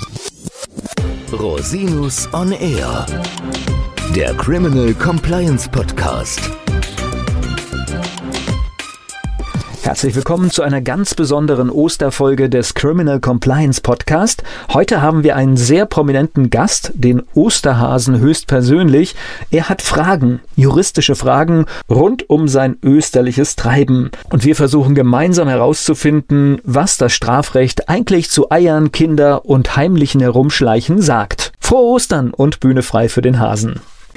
Rosinus on Air, der Criminal Compliance Podcast. Herzlich willkommen zu einer ganz besonderen Osterfolge des Criminal Compliance Podcast. Heute haben wir einen sehr prominenten Gast, den Osterhasen höchstpersönlich. Er hat Fragen, juristische Fragen rund um sein österliches Treiben. Und wir versuchen gemeinsam herauszufinden, was das Strafrecht eigentlich zu Eiern, Kinder und heimlichen Herumschleichen sagt. Frohe Ostern und Bühne frei für den Hasen.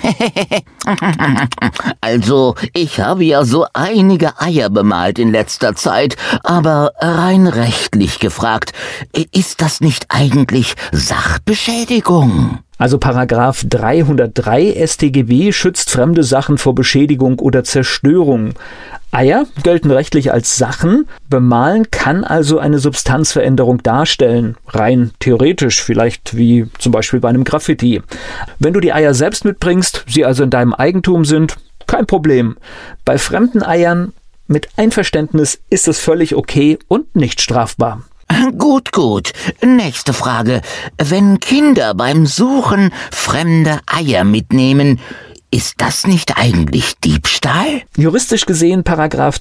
Also, ich habe ja so einige Eier bemalt in letzter Zeit, aber rein rechtlich gefragt, ist das nicht eigentlich Sachbeschädigung? Also Paragraph 303 StGB schützt fremde Sachen vor Beschädigung oder Zerstörung. Eier gelten rechtlich als Sachen. Bemalen kann also eine Substanzveränderung darstellen. Rein theoretisch, vielleicht wie zum Beispiel bei einem Graffiti. Wenn du die Eier selbst mitbringst, sie also in deinem Eigentum sind, kein Problem. Bei fremden Eiern mit Einverständnis ist es völlig okay und nicht strafbar. Gut. Nächste Frage. Wenn Kinder beim Suchen fremde Eier mitnehmen, ist das nicht eigentlich Diebstahl? Juristisch gesehen Paragraph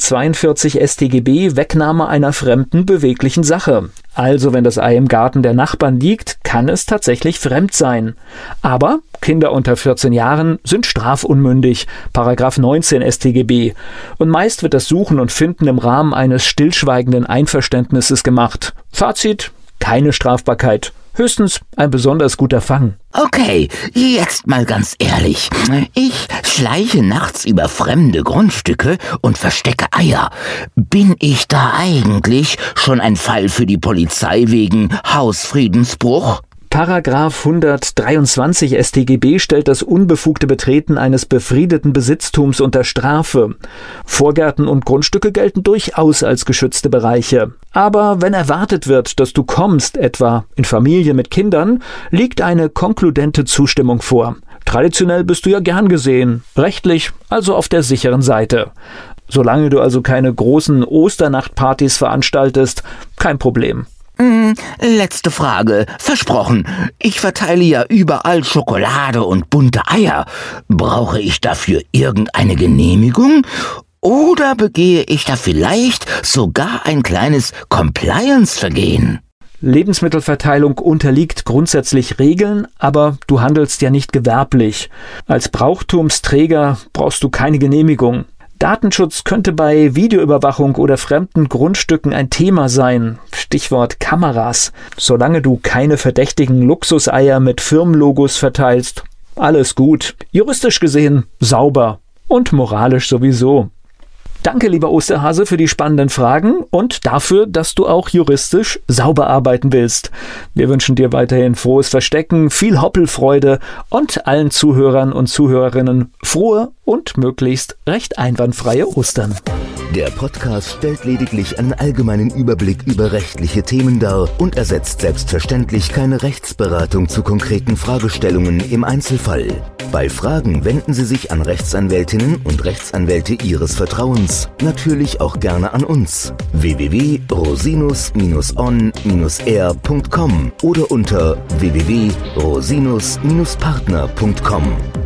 242 StGB Wegnahme einer fremden beweglichen Sache. Also wenn das Ei im Garten der Nachbarn liegt, kann es tatsächlich fremd sein. Aber Kinder unter 14 Jahren sind strafunmündig, Paragraph 19 StGB. Und meist wird das Suchen und Finden im Rahmen eines stillschweigenden Einverständnisses gemacht. Fazit: keine Strafbarkeit. Höchstens ein besonders guter Fang. Okay, jetzt mal ganz ehrlich. Ich schleiche nachts über fremde Grundstücke und verstecke Eier. Bin ich da eigentlich schon ein Fall für die Polizei wegen Hausfriedensbruch? Paragraph 123 StGB stellt das unbefugte Betreten eines befriedeten Besitztums unter Strafe. Vorgärten und Grundstücke gelten durchaus als geschützte Bereiche. Aber wenn erwartet wird, dass du kommst, etwa in Familie mit Kindern, liegt eine konkludente Zustimmung vor. Traditionell bist du ja gern gesehen, rechtlich also auf der sicheren Seite. Solange du also keine großen Osternachtpartys veranstaltest, kein Problem. Letzte Frage. Versprochen. Ich verteile ja überall Schokolade und bunte Eier. Brauche ich dafür irgendeine Genehmigung? Oder begehe ich da vielleicht sogar ein kleines Compliance-Vergehen? Lebensmittelverteilung unterliegt grundsätzlich Regeln, aber du handelst ja nicht gewerblich. Als Brauchtumsträger brauchst du keine Genehmigung. Datenschutz könnte bei Videoüberwachung oder fremden Grundstücken ein Thema sein. Stichwort Kameras. Solange du keine verdächtigen Luxuseier mit Firmenlogos verteilst, alles gut. Juristisch gesehen sauber und moralisch sowieso. Danke, lieber Osterhase, für die spannenden Fragen und dafür, dass du auch juristisch sauber arbeiten willst. Wir wünschen dir weiterhin frohes Verstecken, viel Hoppelfreude und allen Zuhörern und Zuhörerinnen frohe und möglichst recht einwandfreie Ostern. Der Podcast stellt lediglich einen allgemeinen Überblick über rechtliche Themen dar und ersetzt selbstverständlich keine Rechtsberatung zu konkreten Fragestellungen im Einzelfall. Bei Fragen wenden Sie sich an Rechtsanwältinnen und Rechtsanwälte Ihres Vertrauens. Natürlich auch gerne an uns. www.rosinus-on-air.com oder unter www.rosinus-partner.com.